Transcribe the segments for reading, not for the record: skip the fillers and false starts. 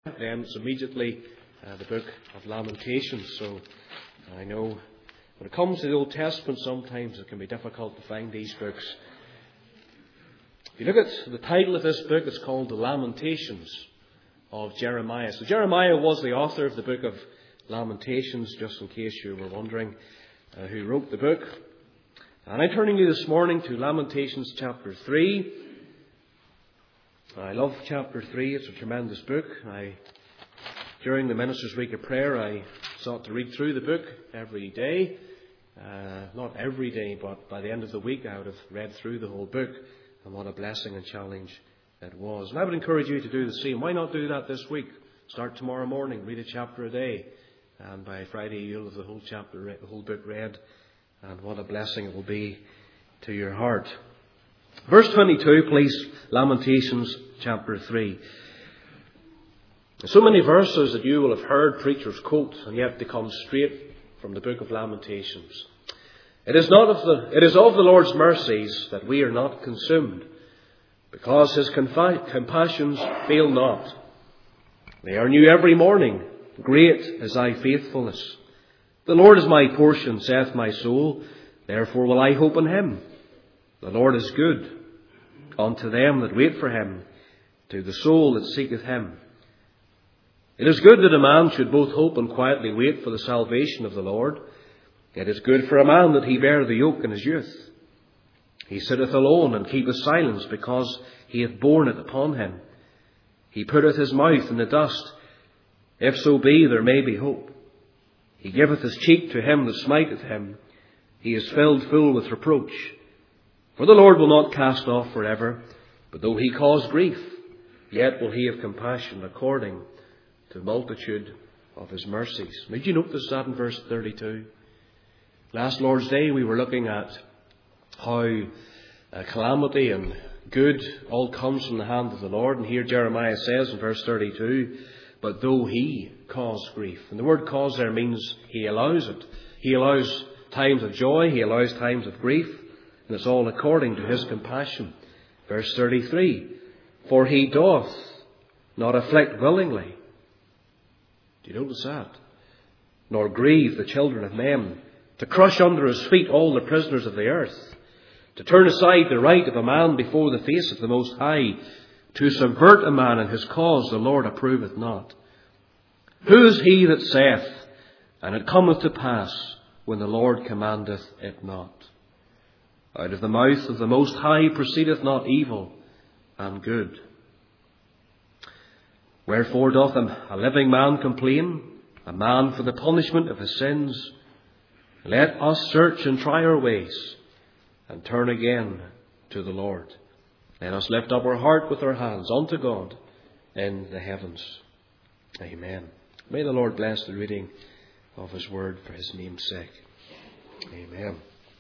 Then it's immediately the book of Lamentations. So I know when it comes to the Old Testament, sometimes it can be difficult to find these books. If you look at the title of this book, it's called The Lamentations of Jeremiah. So Jeremiah was the author of the book of Lamentations, just in case you were wondering who wrote the book. And I'm turning you this morning to Lamentations chapter 3. I love chapter 3. It's a tremendous book. During the Minister's Week of Prayer, I sought to read through the book every day. Not every day, but by the end of the week I would have read through the whole book. And what a blessing and challenge it was. And I would encourage you to do the same. Why not do that this week? Start tomorrow morning, read a chapter a day. And by Friday you'll have the whole chapter, the whole book read. And what a blessing it will be to your heart. Verse 22, please. Lamentations chapter 3. So many verses that you will have heard preachers quote, and yet they come straight from the book of Lamentations. It is of the Lord's mercies that we are not consumed, because his compassions fail not. They are new every morning. Great is thy faithfulness. The Lord is my portion, saith my soul. Therefore will I hope in him. The Lord is good unto them that wait for him, to the soul that seeketh him. It is good that a man should both hope and quietly wait for the salvation of the Lord. It is good for a man that he bear the yoke in his youth. He sitteth alone and keepeth silence, because he hath borne it upon him. He putteth his mouth in the dust. If so be there may be hope. He giveth his cheek to him that smiteth him. He is filled full with reproach. For the Lord will not cast off forever, but though he cause grief, yet will he have compassion according to the multitude of his mercies. Did you notice that in verse 32? Last Lord's Day we were looking at how calamity and good all comes from the hand of the Lord. And here Jeremiah says in verse 32, but though he cause grief. And the word cause there means he allows it. He allows times of joy, he allows times of grief. And it's all according to his compassion. Verse 33, for he doth not afflict willingly. Do you notice that? Nor grieve the children of men, to crush under his feet all the prisoners of the earth, to turn aside the right of a man before the face of the Most High, to subvert a man in his cause the Lord approveth not. Who is he that saith, and it cometh to pass, when the Lord commandeth it not? Out of the mouth of the Most High proceedeth not evil and good. Wherefore doth a living man complain, a man for the punishment of his sins? Let us search and try our ways, and turn again to the Lord. Let us lift up our heart with our hands unto God in the heavens. Amen. May the Lord bless the reading of his word for his name's sake. Amen.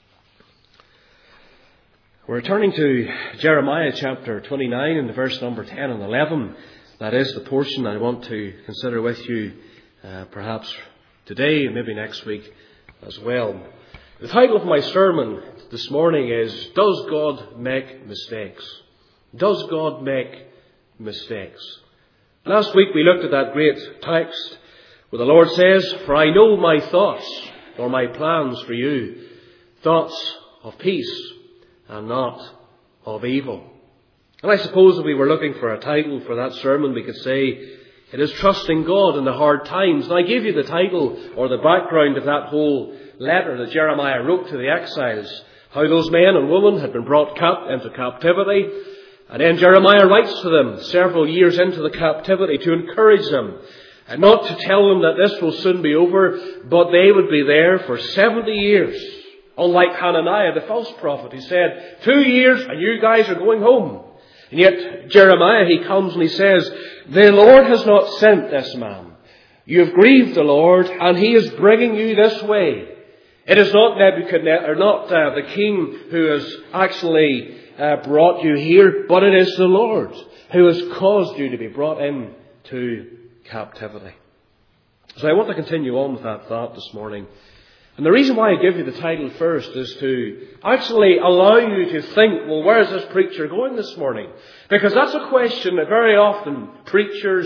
We're turning to Jeremiah chapter 29 and verse number 10 and 11. That is the portion I want to consider with you perhaps today and maybe next week as well. The title of my sermon this morning is, Does God Make Mistakes? Does God make mistakes? Last week we looked at that great text where the Lord says, for I know my thoughts or my plans for you, thoughts of peace and not of evil. And I suppose if we were looking for a title for that sermon, we could say, it is trusting God in the hard times. And I gave you the title or the background of that whole letter that Jeremiah wrote to the exiles, how those men and women had been brought into captivity. And then Jeremiah writes to them several years into the captivity to encourage them, and not to tell them that this will soon be over, but they would be there for 70 years. Unlike Hananiah, the false prophet, who said, 2 years and you guys are going home. And yet Jeremiah, he comes and he says, the Lord has not sent this man. You have grieved the Lord, and he is bringing you this way. It is not Nebuchadnezzar, or not the king who has actually brought you here, but it is the Lord who has caused you to be brought into captivity. So I want to continue on with that thought this morning. And the reason why I give you the title first is to actually allow you to think, well, where is this preacher going this morning? Because that's a question that very often preachers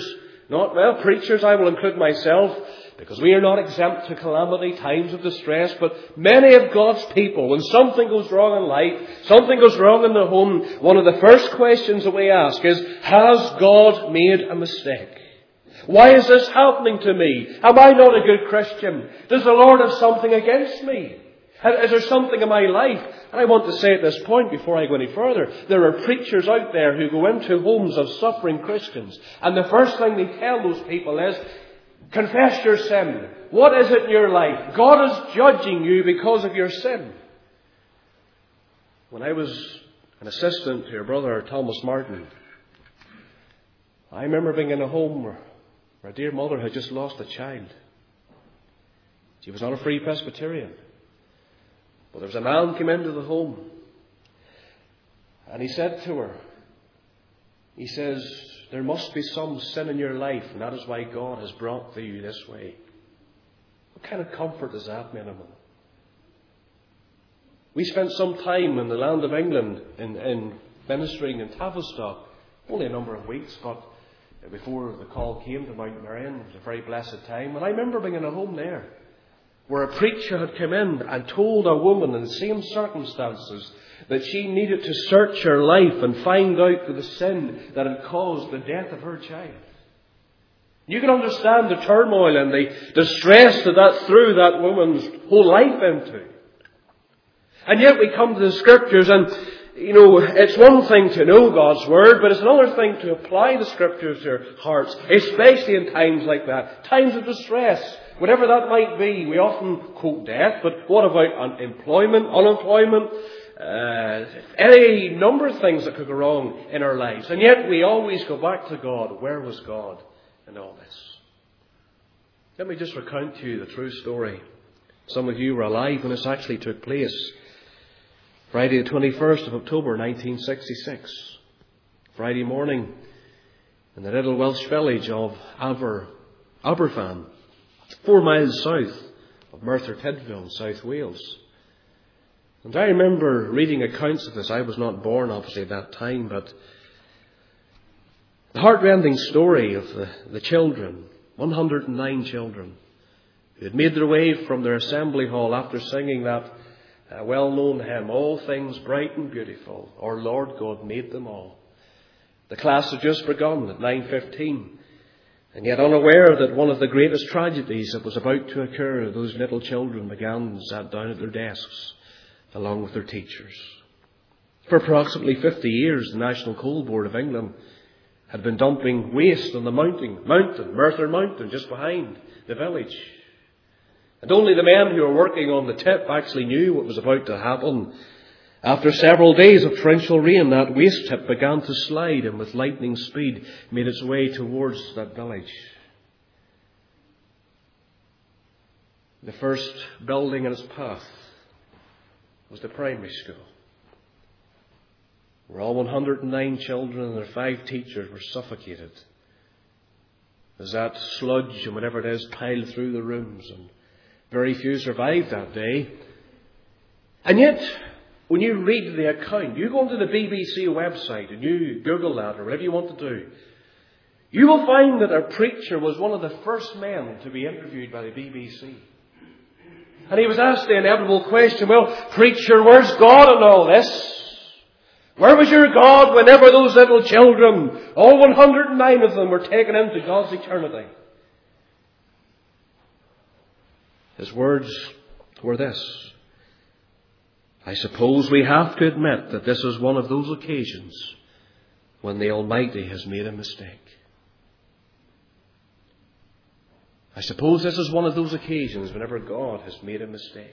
Not, well, preachers, I will include myself, because we are not exempt to calamity, times of distress, but many of God's people, when something goes wrong in life, something goes wrong in the home, one of the first questions that we ask is, has God made a mistake? Why is this happening to me? Am I not a good Christian? Does the Lord have something against me? Is there something in my life? And I want to say at this point, before I go any further, there are preachers out there who go into homes of suffering Christians, and the first thing they tell those people is, confess your sin. What is it in your life? God is judging you because of your sin. When I was an assistant to your brother Thomas Martin, I remember being in a home where a dear mother had just lost a child. She was not a Free Presbyterian. But there was a man came into the home, and he said to her, he says, there must be some sin in your life, and that is why God has brought you this way. What kind of comfort is that, men and women? We spent some time in the land of England in ministering in Tavistock, only a number of weeks, but before the call came to Mount Merion, it was a very blessed time. And I remember being in a home there, where a preacher had come in and told a woman in the same circumstances that she needed to search her life and find out the sin that had caused the death of her child. You can understand the turmoil and the distress that threw that woman's whole life into. And yet we come to the Scriptures and, it's one thing to know God's Word, but it's another thing to apply the Scriptures to our hearts, especially in times like that, times of distress. Whatever that might be, we often quote death, but what about unemployment, any number of things that could go wrong in our lives. And yet we always go back to God. Where was God in all this? Let me just recount to you the true story. Some of you were alive when this actually took place. Friday the 21st of October 1966. Friday morning in the little Welsh village of Aberfan, 4 miles south of Merthyr Tydfil, South Wales. And I remember reading accounts of this. I was not born, obviously, at that time, but the heartrending story of the children, 109 children, who had made their way from their assembly hall after singing that well-known hymn, all things bright and beautiful, our Lord God made them all. The class had just begun at 9:15. And yet unaware that one of the greatest tragedies that was about to occur, those little children sat down at their desks along with their teachers. For approximately 50 years, the National Coal Board of England had been dumping waste on the mountain, Merthyr Mountain, just behind the village. And only the men who were working on the tip actually knew what was about to happen. After several days of torrential rain, that waste tip began to slide and with lightning speed made its way towards that village. The first building in its path was the primary school, where all 109 children and their 5 teachers were suffocated as that sludge and whatever it is piled through the rooms, and very few survived that day. And yet, when you read the account, you go onto the BBC website and you Google that or whatever you want to do, you will find that our preacher was one of the first men to be interviewed by the BBC. And he was asked the inevitable question, well, preacher, where's God in all this? Where was your God whenever those little children, all 109 of them, were taken into God's eternity? His words were this: I suppose we have to admit that this is one of those occasions when the Almighty has made a mistake. I suppose this is one of those occasions whenever God has made a mistake.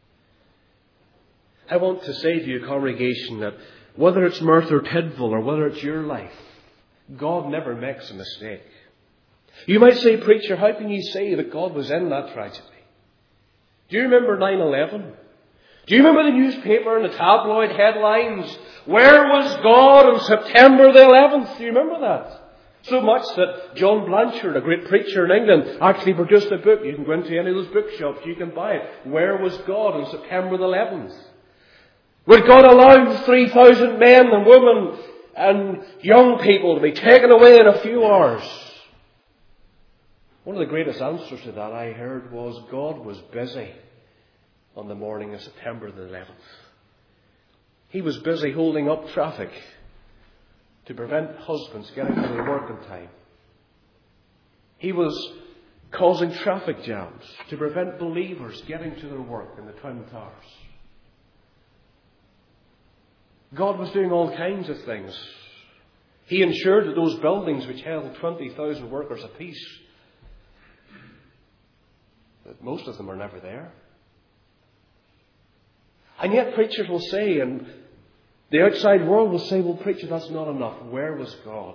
I want to say to you, congregation, that whether it's Merthyr Tydfil or whether it's your life, God never makes a mistake. You might say, preacher, how can you say that God was in that tragedy? Do you remember 9/11? Do you remember the newspaper and the tabloid headlines? Where was God on September the 11th? Do you remember that? So much that John Blanchard, a great preacher in England, actually produced a book. You can go into any of those bookshops, you can buy it. Where was God on September the 11th? Would God allow 3,000 men and women and young people to be taken away in a few hours? One of the greatest answers to that I heard was God was busy on the morning of September the 11th. He was busy holding up traffic to prevent husbands getting to their work in time. He was causing traffic jams to prevent believers getting to their work in the Twin Towers. God was doing all kinds of things. He ensured that those buildings which held 20,000 workers apiece, that most of them are never there. And yet preachers will say, and the outside world will say, well, preacher, that's not enough. Where was God?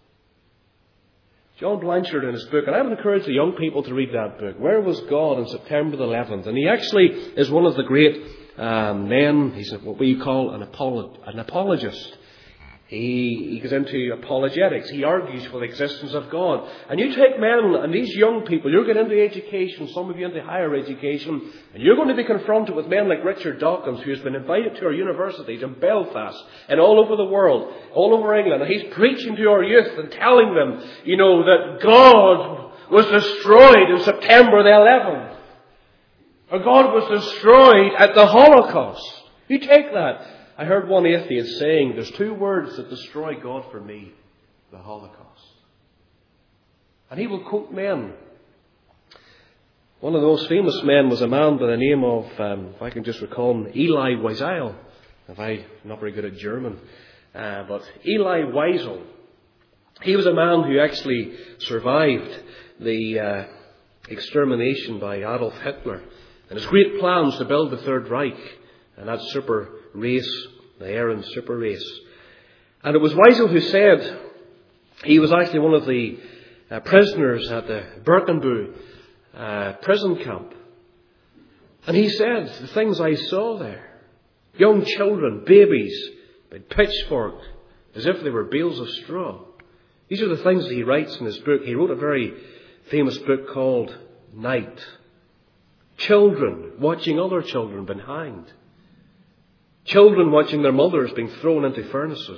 John Blanchard in his book, and I would encourage the young people to read that book, Where Was God on September the 11th? And he actually is one of the great men. He's what we call an apologist. He goes into apologetics. He argues for the existence of God. And you take men and these young people, you'll get into education, some of you into higher education, and you're going to be confronted with men like Richard Dawkins, who has been invited to our universities in Belfast and all over the world, all over England. And he's preaching to our youth and telling them, that God was destroyed in September the 11th. Or God was destroyed at the Holocaust. You take that. I heard one atheist saying, there's two words that destroy God for me: the Holocaust. And he will quote men. One of the most famous men was a man by the name of, if I can just recall him, Elie Wiesel. I'm not very good at German. But Elie Wiesel, he was a man who actually survived the extermination by Adolf Hitler and his great plans to build the Third Reich and that super race, the Aryan super race. And it was Wiesel who said, he was actually one of the prisoners at the Birkenau prison camp. And he said, the things I saw there, young children, babies, with pitchforks, as if they were bales of straw. These are the things that he writes in his book. He wrote a very famous book called Night. Children watching other children being hanged. Children watching their mothers being thrown into furnaces.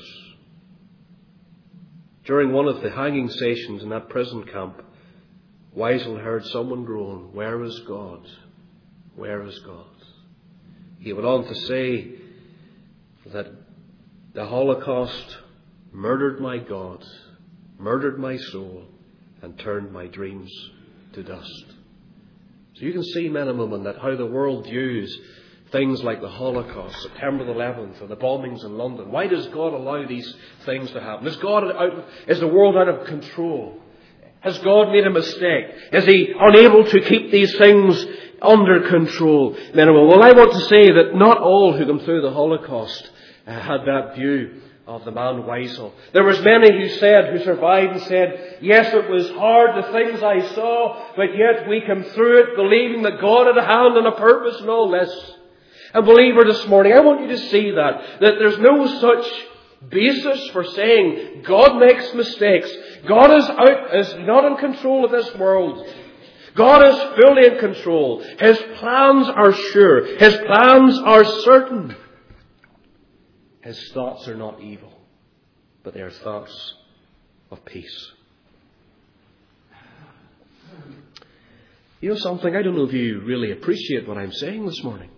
During one of the hanging sessions in that prison camp, Wiesel heard someone groan, "Where is God? Where is God?" He went on to say that the Holocaust murdered my God, murdered my soul, and turned my dreams to dust. So you can see, men and women, that how the world views things like the Holocaust, September the 11th, or the bombings in London. Why does God allow these things to happen? Is the world out of control? Has God made a mistake? Is He unable to keep these things under control? Men and women, well, I want to say that not all who come through the Holocaust had that view of the man Wiesel. There was many who survived and said, yes, it was hard, the things I saw, but yet we came through it believing that God had a hand and a purpose and all this. And believer, this morning, I want you to see that there's no such basis for saying God makes mistakes. God is not in control of this world. God is fully in control. His plans are sure. His plans are certain. His thoughts are not evil, but they are thoughts of peace. You know something? I don't know if you really appreciate what I'm saying this morning.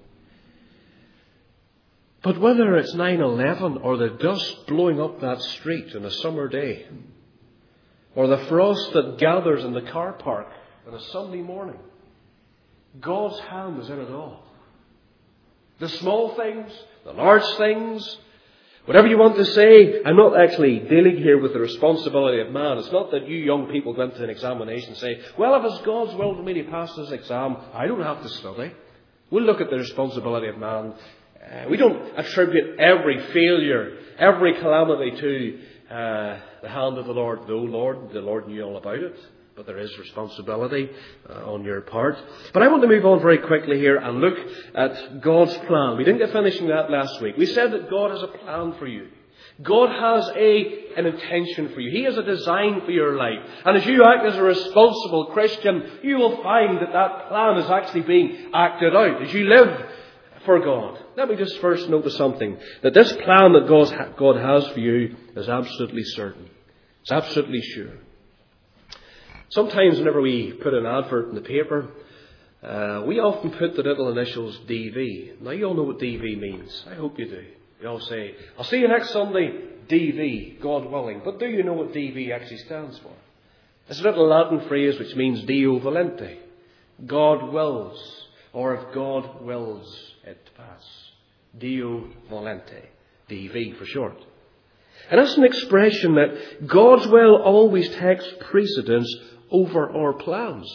But whether it's 9/11 or the dust blowing up that street on a summer day, or the frost that gathers in the car park on a Sunday morning, God's hand is in it all. The small things, the large things, whatever you want to say. I'm not actually dealing here with the responsibility of man. It's not that you young people go into an examination and say, well, if it's God's will for me to pass this exam, I don't have to study. We'll look at the responsibility of man. We don't attribute every failure, every calamity to the hand of the Lord. Though the Lord knew all about it. But there is responsibility on your part. But I want to move on very quickly here and look at God's plan. We didn't get finishing that last week. We said that God has a plan for you. God has an intention for you. He has a design for your life. And as you act as a responsible Christian, you will find that plan is actually being acted out as you live for God. Let me just first notice something. That this plan that God has for you is absolutely certain. It's absolutely sure. Sometimes whenever we put an advert in the paper, we often put the little initials DV. Now, you all know what DV means. I hope you do. You all say, I'll see you next Sunday, DV, God willing. But do you know what DV actually stands for? It's a little Latin phrase which means Deo volente. God wills, or if God wills it to pass. Deo volente. DV for short. And that's an expression that God's will always takes precedence over our plans.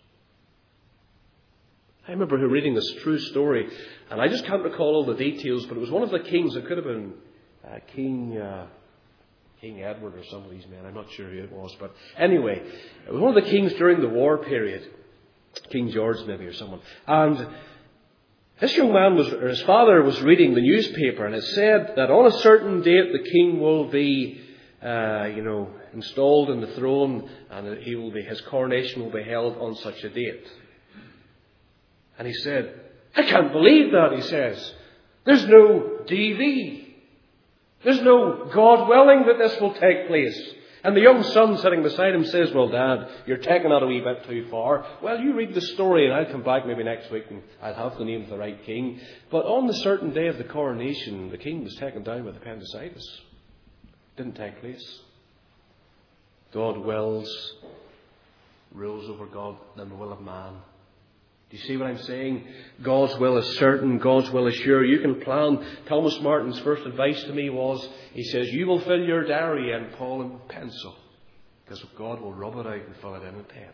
I remember reading this true story, and I just can't recall all the details, but it was one of the kings. It could have been King Edward or some of these men. I'm not sure who it was. But anyway, it was one of the kings during the war period. King George maybe or someone. And this young man his father was reading the newspaper, and it said that on a certain date the king will be, installed in the throne, and his coronation will be held on such a date. And he said, I can't believe that, he says. There's no DV. There's no God willing that this will take place. And the young son sitting beside him says, well, Dad, you're taking that a wee bit too far. Well, you read the story and I'll come back maybe next week and I'll have the name of the right king. But on the certain day of the coronation, the king was taken down with appendicitis. Didn't take place. God wills, rules over God than the will of man. Do you see what I'm saying? God's will is certain. God's will is sure. You can plan. Thomas Martin's first advice to me was, he says, you will fill your diary in Paul and pencil, because God will rub it out and fill it in pen.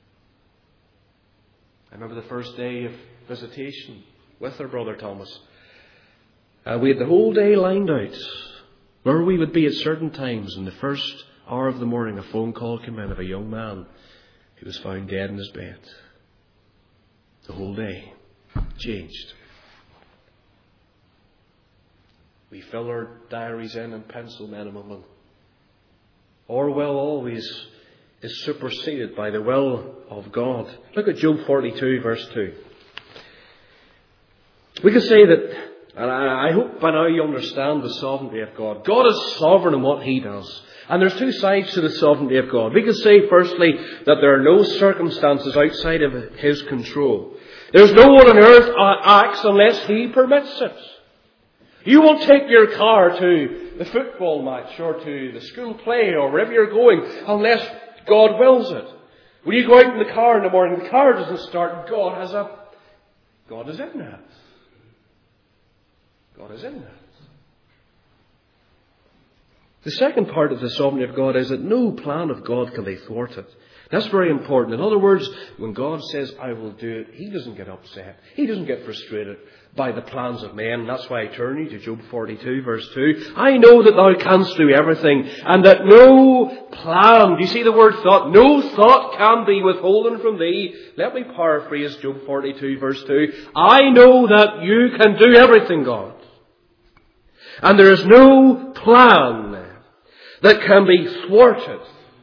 I remember the first day of visitation with our brother Thomas. We had the whole day lined out where we would be at certain times. In the first hour of the morning, a phone call came in of a young man who was found dead in his bed. The whole day changed. We fill our diaries in pencil, men and women. Our will always is superseded by the will of God. Look at Job 42 verse 2. We could say that, and I hope by now you understand the sovereignty of God. God is sovereign in what He does. And there's two sides to the sovereignty of God. We could say, firstly, that there are no circumstances outside of His control. There's no one on earth acts unless He permits it. You won't take your car to the football match or to the school play or wherever you're going unless God wills it. When you go out in the car in the morning, the car doesn't start. God is in that. God is in that. The second part of the sovereignty of God is that no plan of God can be thwarted. That's very important. In other words, when God says, I will do it, He doesn't get upset. He doesn't get frustrated by the plans of men. That's why I turn you to Job 42, verse 2. I know that thou canst do everything, and that no plan, do you see the word thought? No thought can be withholden from thee. Let me paraphrase Job 42, verse 2. I know that you can do everything, God. And there is no plan that can be thwarted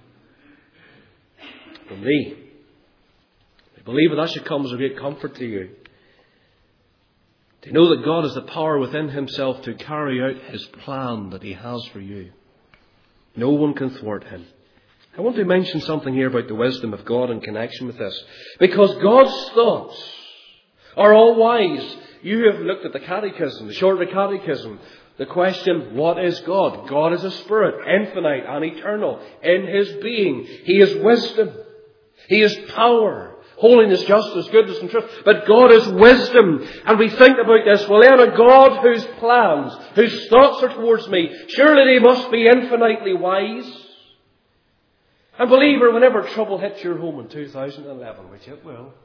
from thee. I believe that should come as a great comfort to you. To know that God has the power within Himself to carry out His plan that He has for you. No one can thwart Him. I want to mention something here about the wisdom of God in connection with this. Because God's thoughts are all wise. You have looked at the catechism, the shorter catechism. The question, what is God? God is a spirit, infinite and eternal. In His being, He is wisdom. He is power, holiness, justice, goodness and truth. But God is wisdom. And we think about this, well then a God whose plans, whose thoughts are towards me, surely they must be infinitely wise. And believer, whenever trouble hits your home in 2011, which it will,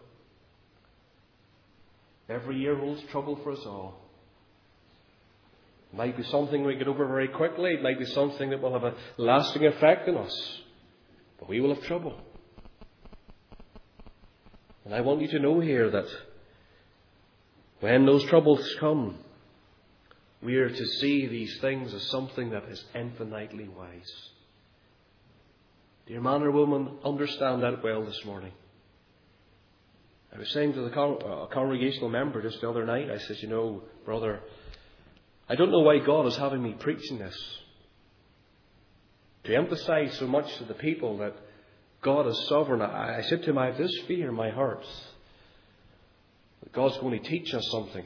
every year holds trouble for us all. It might be something we get over very quickly. It might be something that will have a lasting effect on us. But we will have trouble. And I want you to know here that when those troubles come, we are to see these things as something that is infinitely wise. Dear man or woman, understand that well this morning. I was saying to the congregational member just the other night, I said, brother, I don't know why God is having me preaching this. To emphasize so much to the people that God is sovereign. I said to him, I have this fear in my heart that God's going to teach us something.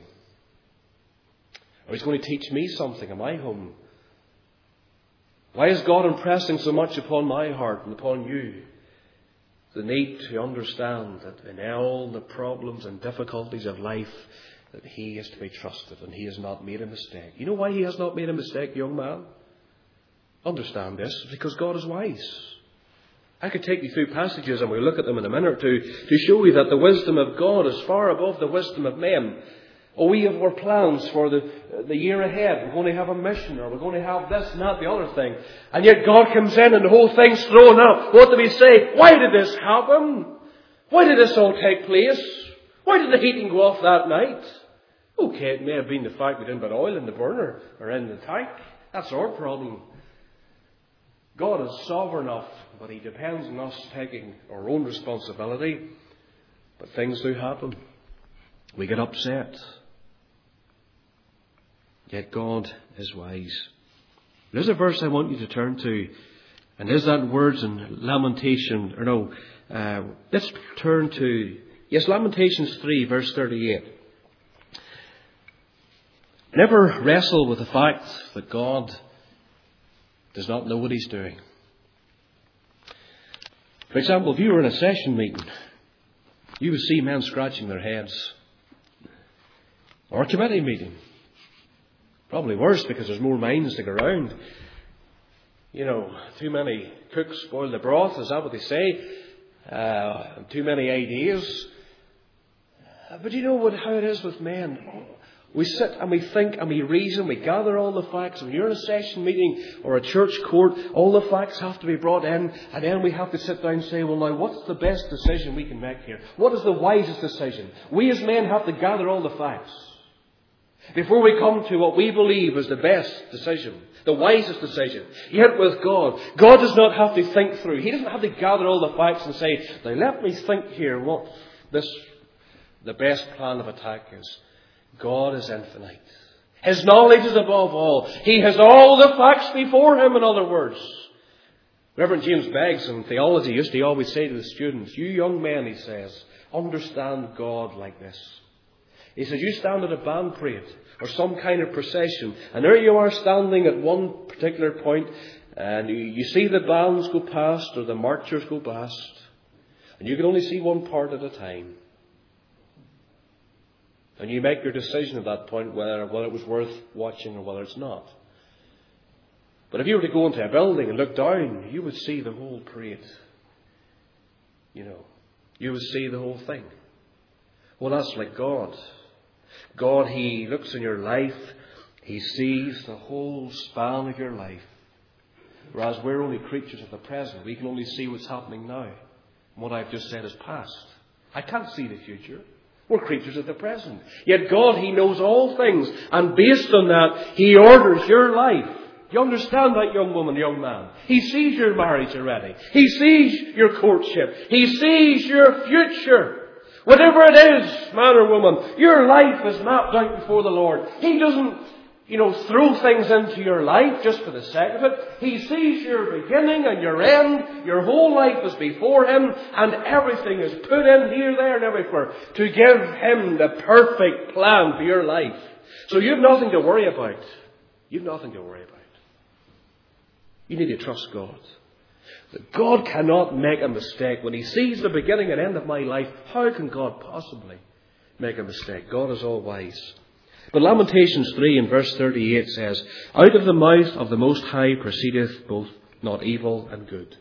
Or He's going to teach me something in my home. Why is God impressing so much upon my heart and upon you? The need to understand that in all the problems and difficulties of life, that He is to be trusted and He has not made a mistake. You know why He has not made a mistake, young man? Understand this, because God is wise. I could take you through passages and we'll look at them in a minute or two to show you that the wisdom of God is far above the wisdom of men. Oh, we have our plans for the year ahead. We're going to have a mission, or we're going to have this and that, the other thing. And yet God comes in and the whole thing's thrown up. What do we say? Why did this happen? Why did this all take place? Why did the heating go off that night? Okay, it may have been the fact we didn't put oil in the burner or in the tank. That's our problem. God is sovereign enough, but He depends on us taking our own responsibility. But things do happen. We get upset. Yet God is wise. There's a verse I want you to turn to. And there's that words in Lamentation. Let's turn to, Lamentations 3, verse 38. Never wrestle with the fact that God does not know what He's doing. For example, if you were in a session meeting, you would see men scratching their heads. Or a committee meeting. Probably worse because there's more minds to go around. Too many cooks spoil the broth, is that what they say? Too many ideas. But you know how it is with men. We sit and we think and we reason, we gather all the facts. When you're in a session meeting or a church court, all the facts have to be brought in, and then we have to sit down and say, well, now, what's the best decision we can make here? What is the wisest decision? We as men have to gather all the facts before we come to what we believe is the best decision, the wisest decision. Yet with God, God does not have to think through. He doesn't have to gather all the facts and say, now let me think here what the best plan of attack is. God is infinite. His knowledge is above all. He has all the facts before Him, in other words. Reverend James Beggs in theology used to always say to the students, you young men, he says, understand God like this. He says, you stand at a band parade or some kind of procession, and there you are standing at one particular point, and you see the bands go past or the marchers go past, and you can only see one part at a time. And you make your decision at that point whether it was worth watching or whether it's not. But if you were to go into a building and look down, you would see the whole parade. You would see the whole thing. Well, that's like God. God, He looks in your life. He sees the whole span of your life. Whereas we're only creatures of the present. We can only see what's happening now. And what I've just said is past. I can't see the future. We're creatures of the present. Yet God, He knows all things. And based on that, He orders your life. You understand that, young woman, young man? He sees your marriage already. He sees your courtship. He sees your future. Whatever it is, man or woman, your life is mapped out before the Lord. He doesn't, throw things into your life just for the sake of it. He sees your beginning and your end. Your whole life is before Him, and everything is put in here, there, and everywhere to give Him the perfect plan for your life. So you've nothing to worry about. You've nothing to worry about. You need to trust God. That God cannot make a mistake. When He sees the beginning and end of my life, how can God possibly make a mistake? God is all wise. But Lamentations 3 in verse 38 says, out of the mouth of the Most High proceedeth both not evil and good.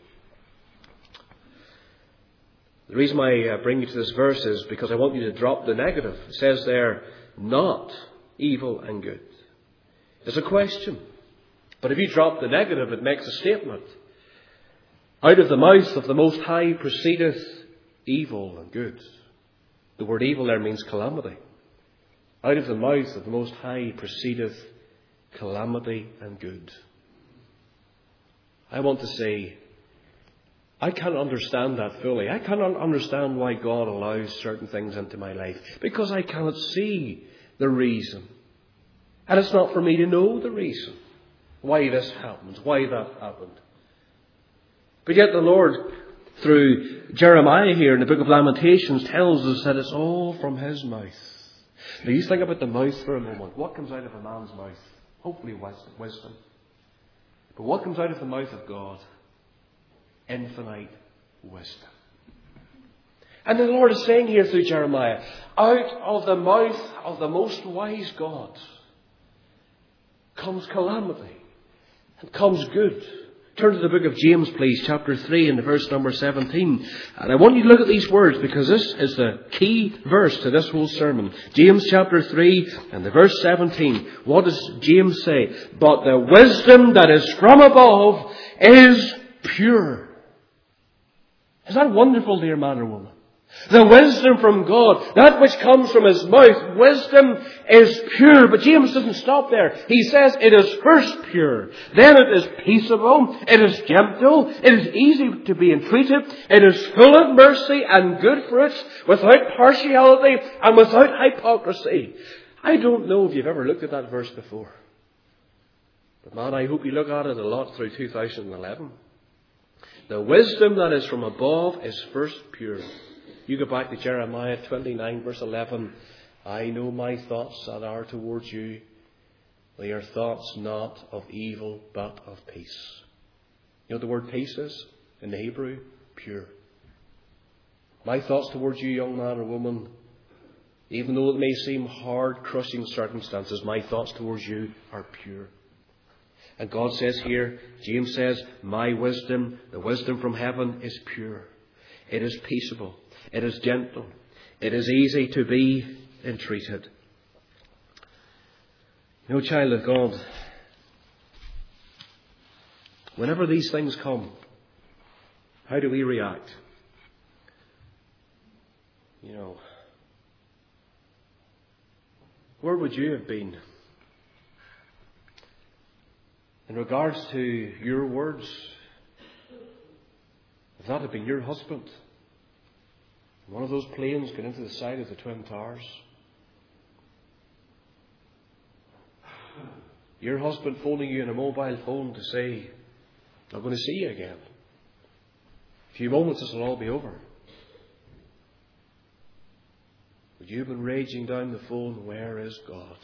The reason I bring you to this verse is because I want you to drop the negative. It says there, not evil and good. It's a question. But if you drop the negative, it makes a statement. Out of the mouth of the Most High proceedeth evil and good. The word evil there means calamity. Out of the mouth of the Most High proceedeth calamity and good. I want to say, I can't understand that fully. I cannot understand why God allows certain things into my life, because I cannot see the reason. And it's not for me to know the reason why this happened, why that happened. But yet the Lord, through Jeremiah here in the book of Lamentations tells us that it's all from his mouth. Now you think about the mouth for a moment. What comes out of a man's mouth? Hopefully wisdom. But what comes out of the mouth of God? Infinite wisdom. And the Lord is saying here through Jeremiah, out of the mouth of the most wise God comes calamity and comes good. Turn to the book of James, please, chapter 3 and verse number 17. And I want you to look at these words because this is the key verse to this whole sermon. James chapter 3 and the verse 17. What does James say? But the wisdom that is from above is pure. Is that wonderful, dear man or woman? The wisdom from God, that which comes from his mouth, wisdom is pure. But James doesn't stop there. He says it is first pure, then it is peaceable, it is gentle, it is easy to be entreated, it is full of mercy and good fruits, without partiality and without hypocrisy. I don't know if you've ever looked at that verse before. But man, I hope you look at it a lot through 2011. The wisdom that is from above is first pure. You go back to Jeremiah 29 verse 11. I know my thoughts that are towards you. They are thoughts not of evil but of peace. You know what the word peace is in the Hebrew? Pure. My thoughts towards you, young man or woman, even though it may seem hard, crushing circumstances, my thoughts towards you are pure. And God says here, James says, my wisdom, the wisdom from heaven, is pure. It is peaceable. It is gentle. It is easy to be entreated. You know, child of God, whenever these things come, how do we react? You know, where would you have been in regards to your words if that had been your husband? One of those planes got into the side of the Twin Towers. Your husband phoning you on a mobile phone to say, I'm going to see you again. In a few moments this will all be over. Would you have been raging down the phone, where is God?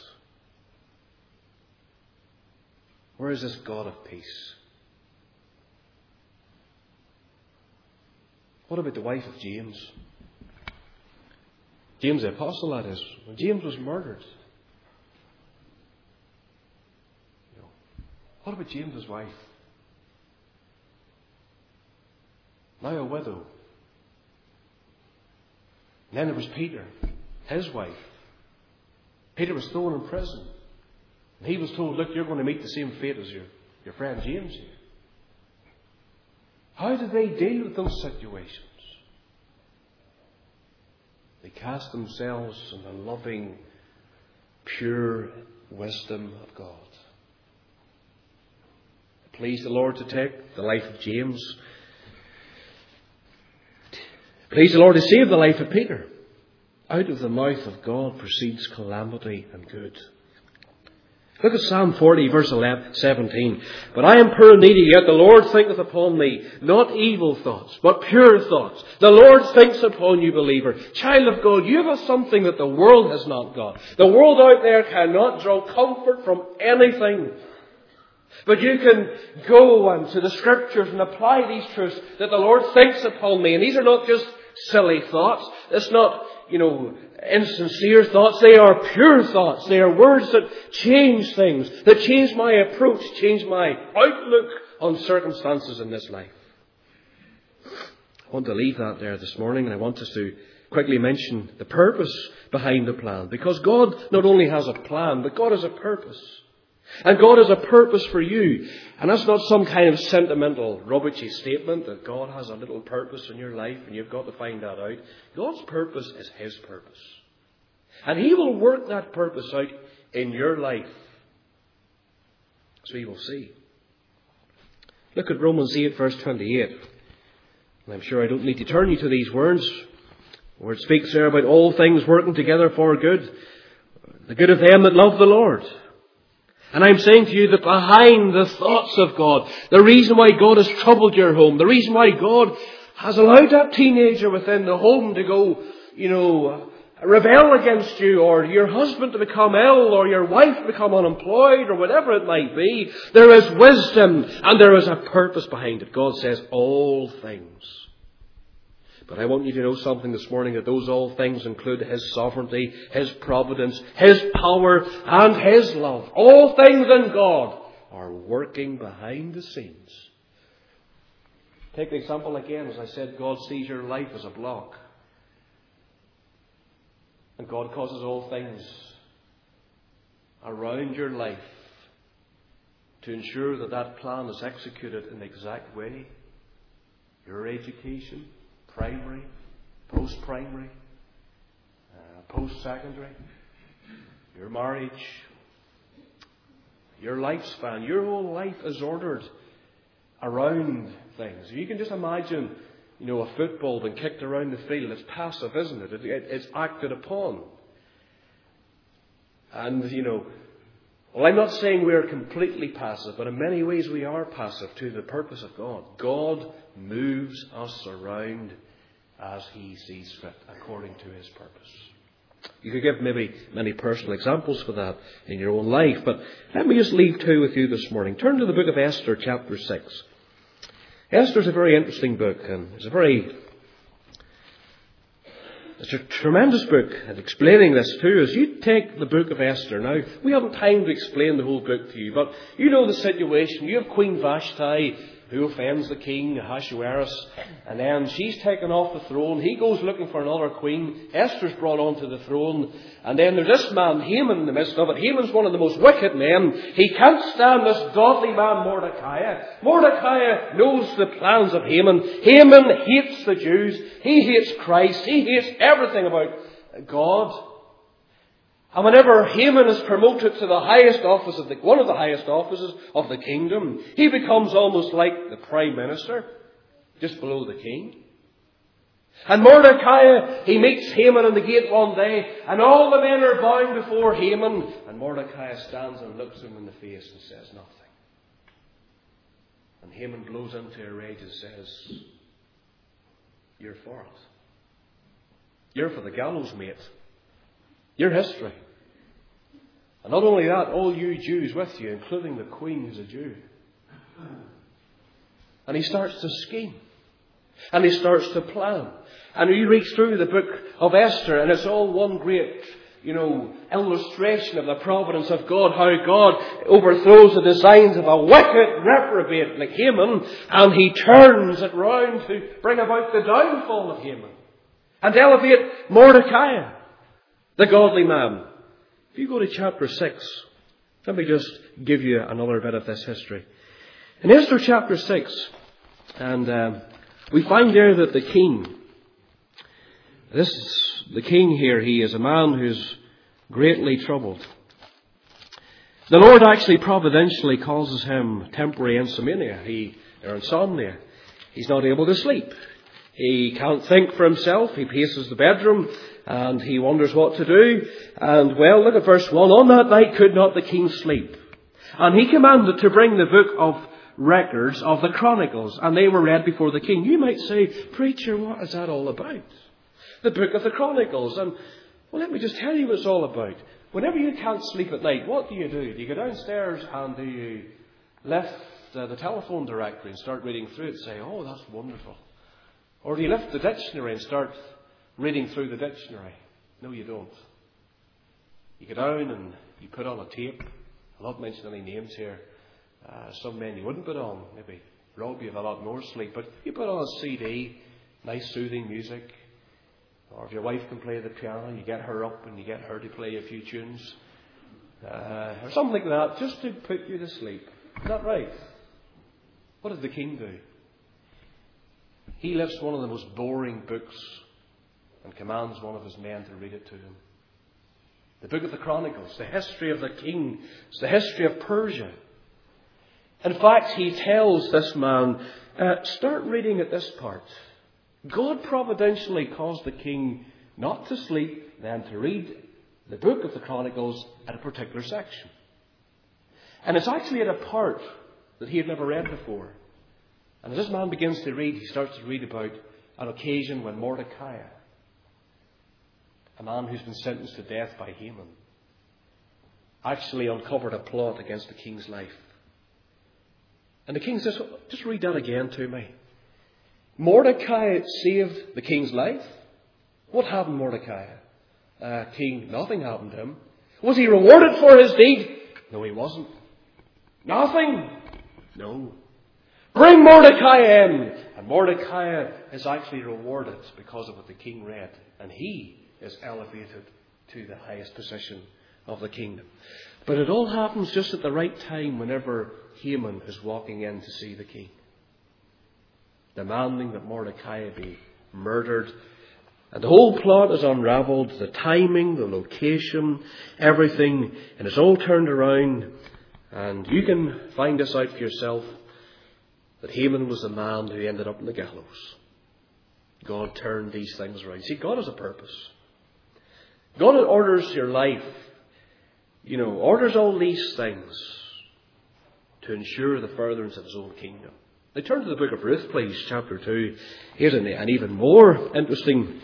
Where is this God of peace? What about the wife of James? James the Apostle, that is. When James was murdered. What about James's wife? Now a widow. And then there was Peter, his wife. Peter was thrown in prison. And he was told, look, you're going to meet the same fate as your friend James here. How did they deal with those situations? They cast themselves on the loving, pure wisdom of God. It pleased the Lord to take the life of James. It pleased the Lord to save the life of Peter. Out of the mouth of God proceeds calamity and good. Look at Psalm 40, verse 17. But I am poor and needy, yet the Lord thinketh upon me, not evil thoughts, but pure thoughts. The Lord thinks upon you, believer. Child of God, you have something that the world has not got. The world out there cannot draw comfort from anything. But you can go to the Scriptures and apply these truths that the Lord thinks upon me. And these are not just silly thoughts. It's not, insincere thoughts. They are pure thoughts. They are words that change things, that change my approach, change my outlook on circumstances in this life. I want to leave that there this morning, and I want us to quickly mention the purpose behind the plan. Because God not only has a plan, but God has a purpose. And God has a purpose for you. And that's not some kind of sentimental, rubbishy statement that God has a little purpose in your life and you've got to find that out. God's purpose is His purpose. And He will work that purpose out in your life. So we will see. Look at Romans 8, verse 28. And I'm sure I don't need to turn you to these words, where it speaks there about all things working together for good. The good of them that love the Lord. And I'm saying to you that behind the thoughts of God, the reason why God has troubled your home, the reason why God has allowed that teenager within the home to go, rebel against you, or your husband to become ill, or your wife to become unemployed, or whatever it might be, there is wisdom and there is a purpose behind it. God says all things. But I want you to know something this morning, that those all things include His sovereignty, His providence, His power, and His love. All things in God are working behind the scenes. Take the example again. As I said, God sees your life as a block. And God causes all things around your life to ensure that that plan is executed in the exact way. Your education, primary, post-primary, post-secondary, your marriage, your lifespan, your whole life is ordered around things. You can just imagine, a football being kicked around the field. It's passive, isn't it? It's acted upon. And, well, I'm not saying we're completely passive, but in many ways we are passive to the purpose of God. God moves us around as He sees fit, according to His purpose. You could give maybe many personal examples for that in your own life, but let me just leave two with you this morning. Turn to the book of Esther, chapter 6. Esther's a very interesting book, and it's a tremendous book at explaining this to us. You take the book of Esther. Now, we haven't time to explain the whole book to you, but you know the situation. You have Queen Vashti, who offends the king, Ahasuerus, and then she's taken off the throne. He goes looking for another queen. Esther's brought onto the throne. And then there's this man, Haman, in the midst of it. Haman's one of the most wicked men. He can't stand this godly man, Mordecai. Mordecai knows the plans of Haman. Haman hates the Jews. He hates Christ. He hates everything about God. And whenever Haman is promoted to the highest office one of the highest offices of the kingdom, he becomes almost like the prime minister, just below the king. And Mordecai, he meets Haman on the gate one day, and all the men are bowing before Haman, and Mordecai stands and looks him in the face and says nothing. And Haman blows into a rage and says, "You're for it. You're for the gallows, mate. Your history." And not only that, all you Jews with you, including the queen who's a Jew. And he starts to scheme. And he starts to plan. And you read through the book of Esther, and it's all one great, illustration of the providence of God, how God overthrows the designs of a wicked reprobate like Haman, and He turns it round to bring about the downfall of Haman and elevate Mordecai, the godly man. If you go to chapter 6, let me just give you another bit of this history. In Esther chapter 6, and we find there that the king here, he is a man who's greatly troubled. The Lord actually providentially causes him temporary insomnia, or insomnia. He's not able to sleep. He can't think for himself. He paces the bedroom and he wonders what to do. And well, look at verse 1. On that night could not the king sleep. And he commanded to bring the book of records of the Chronicles, and they were read before the king. You might say, "Preacher, what is that all about?" The book of the Chronicles. And well, let me just tell you what it's all about. Whenever you can't sleep at night, what do? Do you go downstairs and do you lift the telephone directory and start reading through it and say, "Oh, that's wonderful"? Or do you lift the dictionary and start reading through the dictionary? No, you don't. You go down and you put on a tape. I'll not mention any names here. Some men you wouldn't put on. Maybe rob you of a lot more sleep. But you put on a CD, nice soothing music. Or if your wife can play the piano, you get her up and you get her to play a few tunes. Or something like that, just to put you to sleep. Is that right? What did the king do? He lifts one of the most boring books and commands one of his men to read it to him. The book of the Chronicles, the history of the king, it's the history of Persia. In fact, he tells this man, start reading at this part. God providentially caused the king not to sleep, then to read the book of the Chronicles at a particular section. And it's actually at a part that he had never read before. And as this man begins to read, he starts to read about an occasion when Mordecai, a man who's been sentenced to death by Haman, actually uncovered a plot against the king's life. And the king says, just read that again to me. Mordecai saved the king's life? What happened, Mordecai? King, nothing happened to him. Was he rewarded for his deed? No, he wasn't. Nothing? No. Bring Mordecai in. And Mordecai is actually rewarded because of what the king read. And he is elevated to the highest position of the kingdom. But it all happens just at the right time whenever Haman is walking in to see the king, demanding that Mordecai be murdered. And the whole plot is unravelled, the timing, the location, everything, and it's all turned around. And you can find this out for yourself, that Haman was the man who ended up in the gallows. God turned these things around. See, God has a purpose. God orders your life, orders all these things to ensure the furtherance of His own kingdom. Now turn to the book of Ruth, please, chapter 2. Here's an even more interesting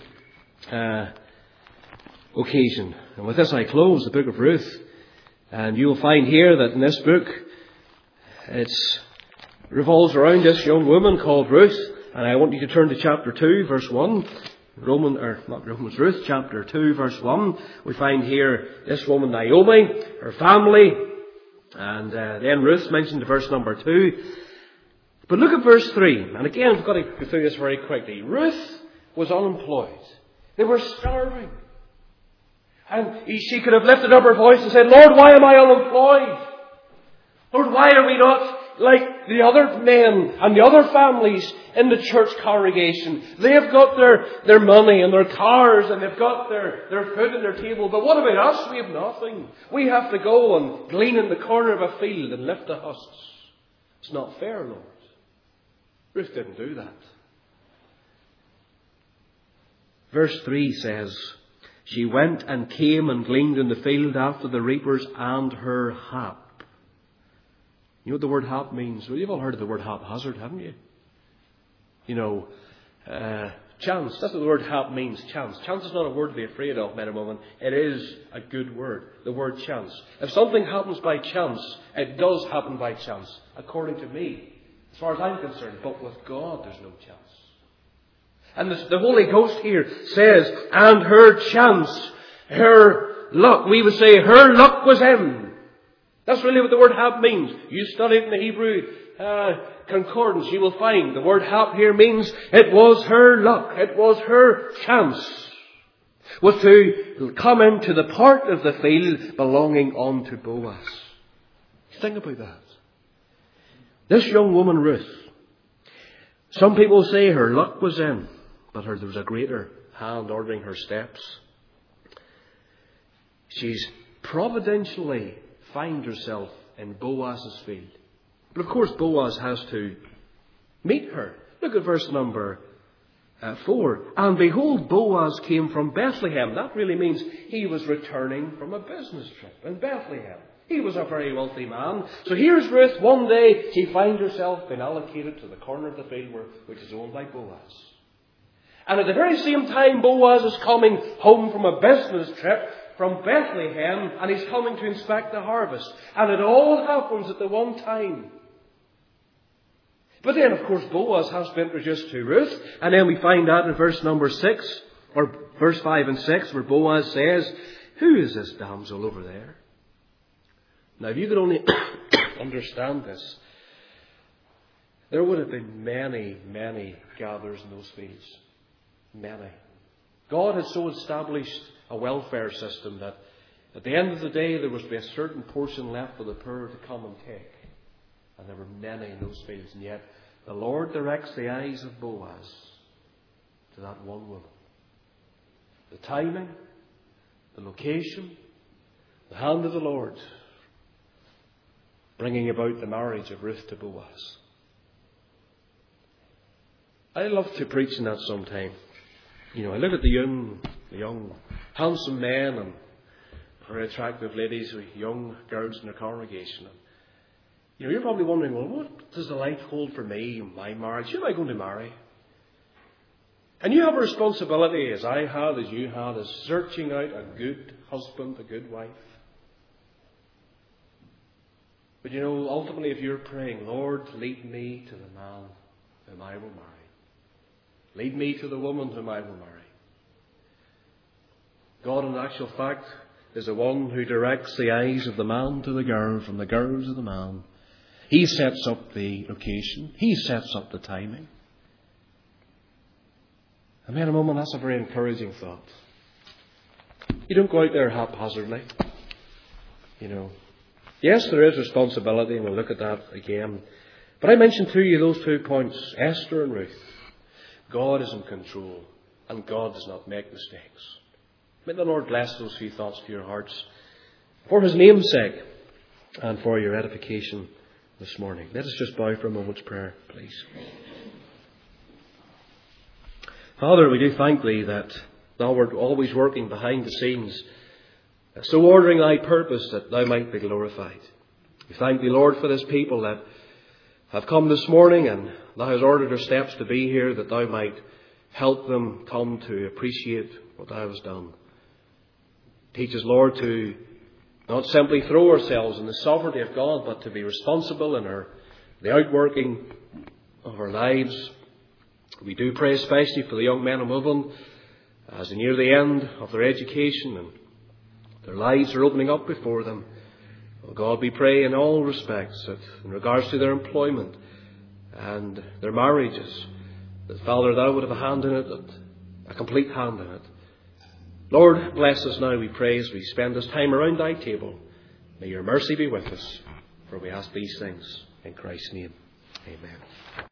occasion. And with this I close the book of Ruth. And you will find here that in this book, it revolves around this young woman called Ruth. And I want you to turn to chapter 2, verse 1. Ruth, chapter 2, verse 1. We find here this woman Naomi, her family. And then Ruth mentioned in verse number 2. But look at verse 3. And again, I've got to go through this very quickly. Ruth was unemployed. They were starving. And she could have lifted up her voice and said, Lord, why am I unemployed? Lord, why are we not like the other men and the other families in the church congregation? They have got their money and their cars and they've got their food on their table. But what about us? We have nothing. We have to go and glean in the corner of a field and lift the husks. It's not fair, Lord. Ruth didn't do that. Verse 3 says, she went and came and gleaned in the field after the reapers and her hap. You know what the word hap means? Well, you've all heard of the word haphazard, haven't you? Chance. That's what the word hap means, chance. Chance is not a word to be afraid of, men and women. It is a good word, the word chance. If something happens by chance, it does happen by chance, according to me, as far as I'm concerned. But with God, there's no chance. And the Holy Ghost here says, and her chance, her luck, we would say her luck was in. That's really what the word hap means. You study it in the Hebrew concordance, you will find the word hap here means it was her luck, it was her chance, was to come into the part of the field belonging unto Boaz. Think about that. This young woman, Ruth, some people say her luck was in, but there was a greater hand ordering her steps. She's providentially found herself in Boaz's field. But of course Boaz has to meet her. Look at verse number 4. And behold, Boaz came from Bethlehem. That really means he was returning from a business trip in Bethlehem. He was a very wealthy man. So here's Ruth. One day she finds herself being allocated to the corner of the field which is owned by Boaz. And at the very same time, Boaz is coming home from a business trip from Bethlehem, and he's coming to inspect the harvest. And it all happens at the one time. But then, of course, Boaz has been introduced to Ruth. And then we find that in verse number 6, or verse 5 and 6, where Boaz says, who is this damsel over there? Now, if you could only understand this, there would have been many, many gatherers in those fields. Many. God had so established a welfare system that at the end of the day there was to be a certain portion left for the poor to come and take. And there were many in those fields. And yet the Lord directs the eyes of Boaz to that one woman. The timing, the location, the hand of the Lord bringing about the marriage of Ruth to Boaz. I love to preach on that sometime. I look at the young, handsome men and very attractive ladies with young girls in their congregation. And, you're probably wondering, well, what does the life hold for me and my marriage? Who am I going to marry? And you have a responsibility, as I had, as you had, as searching out a good husband, a good wife. But you know, ultimately, if you're praying, Lord, lead me to the man whom I will marry. Lead me to the woman whom I will marry. God, in actual fact, is the one who directs the eyes of the man to the girl, from the girl to the man. He sets up the location. He sets up the timing. And men and women, that's a very encouraging thought. You don't go out there haphazardly. You know. Yes, there is responsibility, and we'll look at that again. But I mentioned to you those 2 points, Esther and Ruth. God is in control, and God does not make mistakes. May the Lord bless those few thoughts to your hearts, for His name's sake, and for your edification this morning. Let us just bow for a moment's prayer, please. Father, we do thank Thee that Thou art always working behind the scenes, so ordering Thy purpose that Thou might be glorified. We thank Thee, Lord, for this people that have come this morning, and Thou hast ordered their steps to be here, that Thou might help them come to appreciate what Thou hast done. Teach us, Lord, to not simply throw ourselves in the sovereignty of God, but to be responsible in the outworking of our lives. We do pray especially for the young men and women as they near the end of their education and their lives are opening up before them. Oh God, we pray in all respects that in regards to their employment and their marriages, that Father, Thou would have a hand in it, a complete hand in it. Lord, bless us now, we pray, as we spend this time around Thy table. May Your mercy be with us, for we ask these things in Christ's name. Amen.